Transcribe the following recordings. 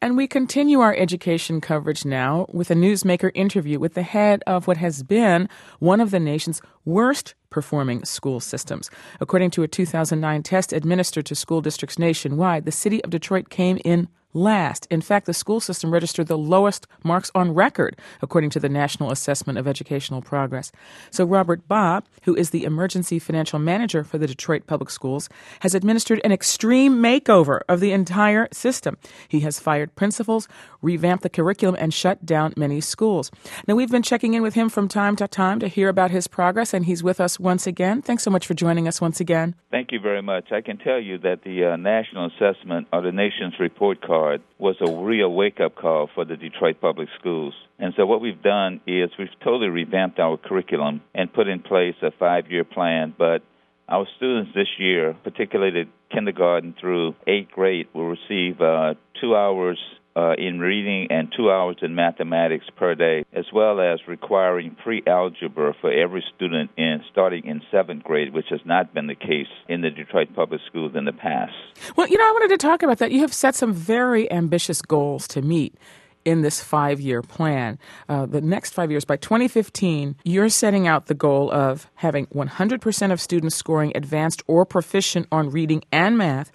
And we continue our education coverage now with a newsmaker interview with the head of what has been one of the nation's worst performing school systems. According to a 2009 test administered to school districts nationwide, the city of Detroit came in last. In fact, the school system registered the lowest marks on record, according to the National Assessment of Educational Progress. So Robert Baugh, who is the emergency financial manager for the Detroit Public Schools, has administered an extreme makeover of the entire system. He has fired principals, revamped the curriculum, and shut down many schools. Now, we've been checking in with him from time to time to hear about his progress, and he's with us once again. Thanks so much for joining us once again. Thank you very much. I can tell you that the National Assessment, or the nation's report card, was a real wake-up call for the Detroit Public Schools. And so what we've done is we've totally revamped our curriculum and put in place a 5-year plan. But our students this year, particularly the kindergarten through 8th grade, will receive 2 hours in reading and 2 hours in mathematics per day, as well as requiring pre-algebra for every student starting in 7th grade, which has not been the case in the Detroit Public Schools in the past. Well, I wanted to talk about that. You have set some very ambitious goals to meet in this 5-year plan. The next 5 years, by 2015, you're setting out the goal of having 100% of students scoring advanced or proficient on reading and math,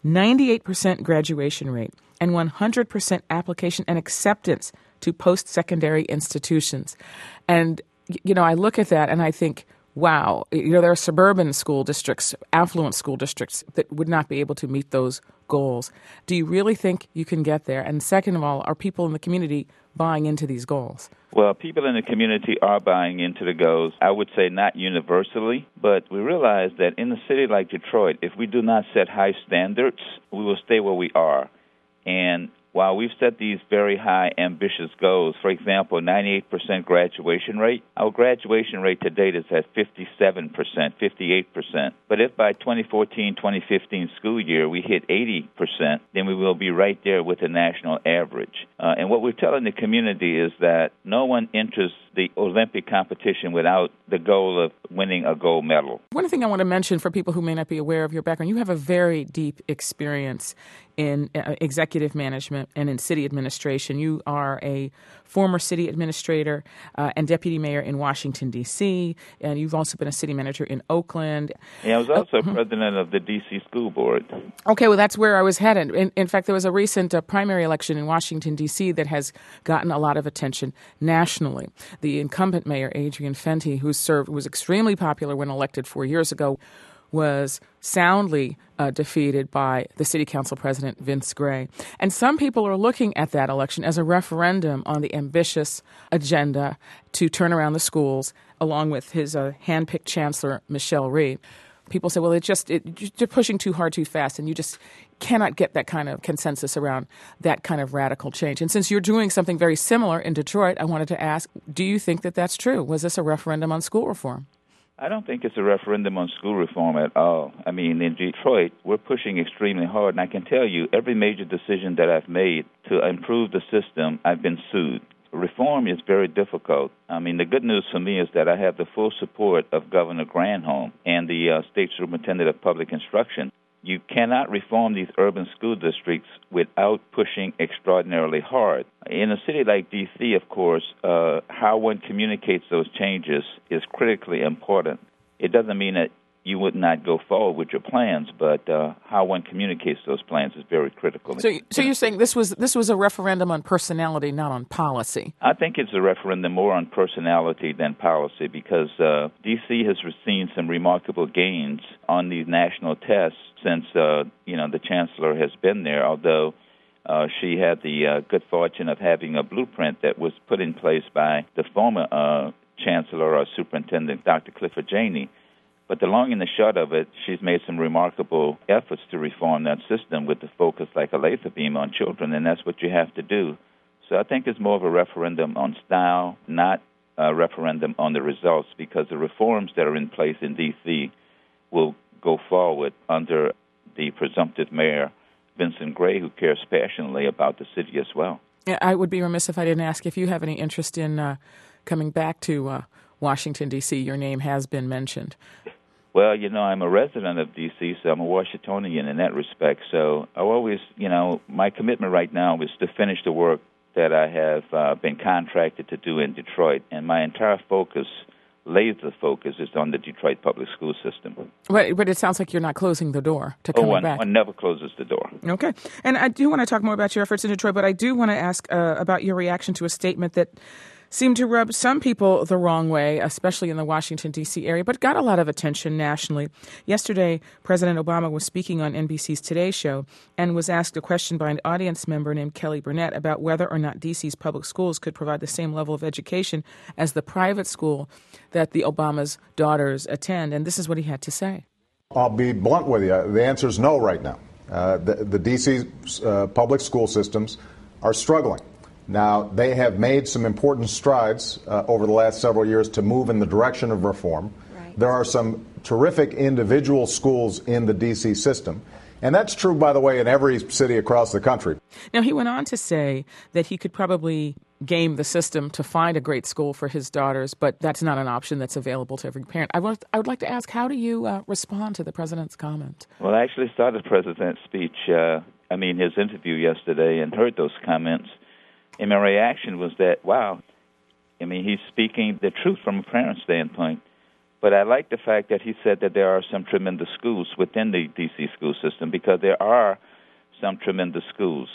98% graduation rate, and 100% application and acceptance to post-secondary institutions. And, I look at that and I think, wow, there are suburban school districts, affluent school districts that would not be able to meet those goals. Do you really think you can get there? And second of all, are people in the community buying into these goals? Well, people in the community are buying into the goals. I would say not universally, but we realize that in a city like Detroit, if we do not set high standards, we will stay where we are. And while we've set these very high, ambitious goals, for example, 98% graduation rate, our graduation rate to date is at 57%, 58%. But if by 2014-2015 school year we hit 80%, then we will be right there with the national average. And what we're telling the community is that no one enters the Olympic competition without the goal of winning a gold medal. One thing I want to mention for people who may not be aware of your background, you have a very deep experience in executive management and in city administration. You are a former city administrator and deputy mayor in Washington, D.C., and you've also been a city manager in Oakland. Yeah, I was also president of the D.C. School Board. Okay, well, that's where I was headed. In fact, there was a recent primary election in Washington, D.C. that has gotten a lot of attention nationally. The incumbent mayor, Adrian Fenty, who was extremely popular when elected 4 years ago, was soundly defeated by the city council president, Vince Gray. And some people are looking at that election as a referendum on the ambitious agenda to turn around the schools, along with his handpicked chancellor, Michelle Rhee. People say, well, you're pushing too hard, too fast, and you just cannot get that kind of consensus around that kind of radical change. And since you're doing something very similar in Detroit, I wanted to ask, do you think that that's true? Was this a referendum on school reform? I don't think it's a referendum on school reform at all. I mean, in Detroit, we're pushing extremely hard, and I can tell you every major decision that I've made to improve the system, I've been sued. Reform is very difficult. I mean, the good news for me is that I have the full support of Governor Granholm and the State Superintendent of Public Instruction. You cannot reform these urban school districts without pushing extraordinarily hard. In a city like D.C., of course, how one communicates those changes is critically important. It doesn't mean that you would not go forward with your plans, but how one communicates those plans is very critical. So you're saying this was a referendum on personality, not on policy? I think it's a referendum more on personality than policy because D.C. has seen some remarkable gains on these national tests since the chancellor has been there, although she had the good fortune of having a blueprint that was put in place by the former chancellor or superintendent, Dr. Clifford Janey. But the long and the short of it, she's made some remarkable efforts to reform that system with the focus like a laser beam on children, and that's what you have to do. So I think it's more of a referendum on style, not a referendum on the results, because the reforms that are in place in D.C. will go forward under the presumptive mayor, Vincent Gray, who cares passionately about the city as well. Yeah, I would be remiss if I didn't ask if you have any interest in coming back to Washington, D.C. Your name has been mentioned. Well, I'm a resident of D.C., so I'm a Washingtonian in that respect. So I always, my commitment right now is to finish the work that I have been contracted to do in Detroit, and my entire laser focus is on the Detroit public school system. But it sounds like you're not closing the door to coming back. One never closes the door. Okay. And I do want to talk more about your efforts in Detroit, but I do want to ask about your reaction to a statement that seemed to rub some people the wrong way, especially in the Washington, D.C. area, but got a lot of attention nationally. Yesterday, President Obama was speaking on NBC's Today Show and was asked a question by an audience member named Kelly Burnett about whether or not D.C.'s public schools could provide the same level of education as the private school that the Obama's daughters attend. And this is what he had to say. I'll be blunt with you. The answer is no right now. The D.C. Public school systems are struggling. Now, they have made some important strides over the last several years to move in the direction of reform. Right. There are some terrific individual schools in the D.C. system. And that's true, by the way, in every city across the country. Now, he went on to say that he could probably game the system to find a great school for his daughters, but that's not an option that's available to every parent. I would like to ask, how do you respond to the president's comment? Well, I actually saw the president's speech, his interview yesterday, and heard those comments. And my reaction was that, wow, he's speaking the truth from a parent's standpoint. But I like the fact that he said that there are some tremendous schools within the D.C. school system, because there are some tremendous schools.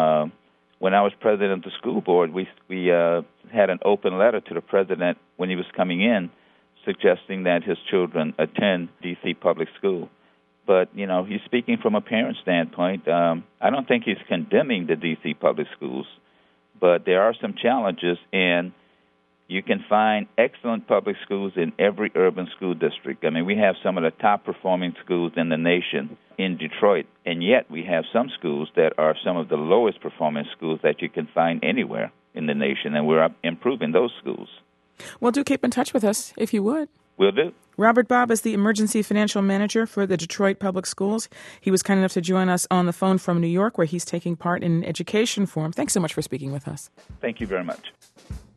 When I was president of the school board, we had an open letter to the president when he was coming in, suggesting that his children attend D.C. public school. But, he's speaking from a parent's standpoint. I don't think he's condemning the D.C. public schools. But there are some challenges, and you can find excellent public schools in every urban school district. We have some of the top-performing schools in the nation in Detroit, and yet we have some schools that are some of the lowest-performing schools that you can find anywhere in the nation, and we're improving those schools. Well, do keep in touch with us, if you would. Will do. Robert Bobb is the Emergency Financial Manager for the Detroit Public Schools. He was kind enough to join us on the phone from New York, where he's taking part in an education forum. Thanks so much for speaking with us. Thank you very much.